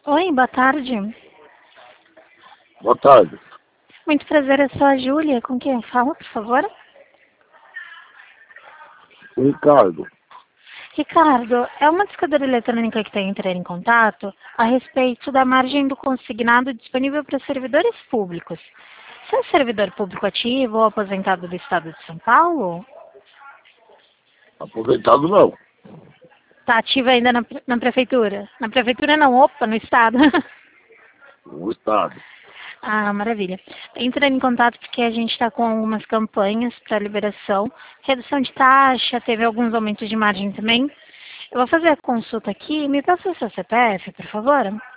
Oi, boa tarde. Boa tarde. Muito prazer, eu sou a Júlia. Com quem eu falo, por favor? Ricardo, Ricardo, é uma discadora eletrônica que tem que entrar em contato a respeito da margem do consignado disponível para servidores públicos. Você é servidor público ativo ou aposentado do Estado de São Paulo? aposentado não. Está ativo ainda na prefeitura? Na prefeitura não, opa, no Estado. O Estado. Ah, maravilha. Entrando em contato porque a gente está com algumas campanhas para liberação, redução de taxa, teve alguns aumentos de margem também. Eu vou fazer a consulta aqui. Me passa o seu CPF, por favor.